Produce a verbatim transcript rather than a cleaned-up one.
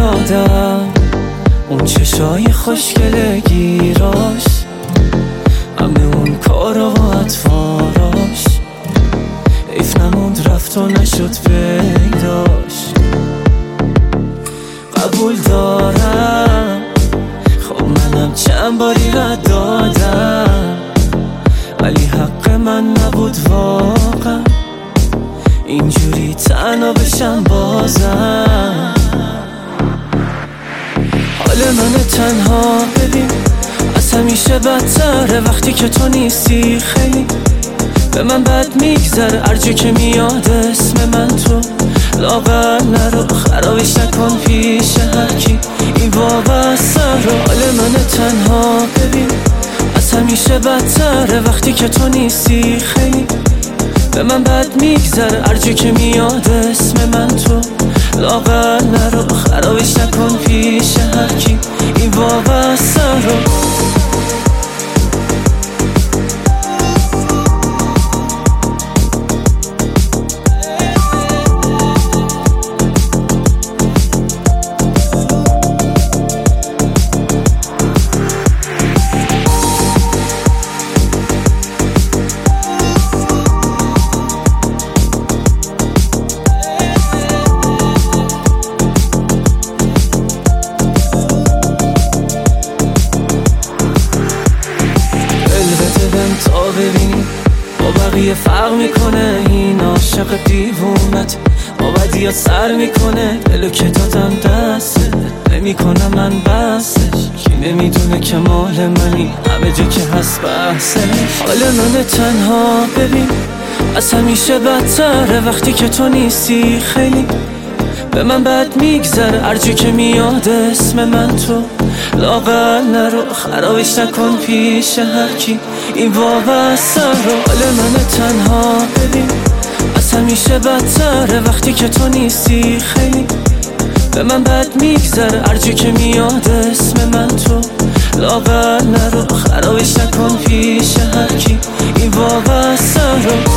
یادم اون چشای خوشگل گیراش، همه اون کارا و اطفاراش، حیف نموند رفت و نشد پیداش. قبول دارم خب منم چند باری رد دادم، ولی حق من نبود واقعا اینجوری تنها بشم بازم. حال من تنها ببین از همیشه بدتره وقتی که تو نیستی، خیلی به من بد میگذره هرجا که میاد اسم من تو. لاغر نرو خرابش نکن پیش هرکی این وابسته رو. حال من تنها ببین از همیشه بدتره وقتی که تو نیستی، خیلی به من بد میگذره هرجا که میاد اسم من تو. لاغر نرو خرابش نکن پیش هرکی این وابسته رو. تا ببینی با بقیه فرق میکنه این عاشق دیوونت، با بدی ها سر میکنه دلو که دادم دسته نمیکنم من بسش. کی نمیدونه که مال منی همه جا که هست بحثش. حال من تنها ببین از همیشه بدتره وقتی که تو نیستی، خیلی به من بد میگذره هرجا که میاد اسم من تو. لاغر نرو خرابش نکن پیش هرکی این وابسته رو. حال من تنها ببین از همیشه بدتره وقتی که تو نیستی، خیلی به من بد میگذره هرجا که میاد اسم من تو. لاغر نرو خرابش نکن پیش هرکی این وابسته رو.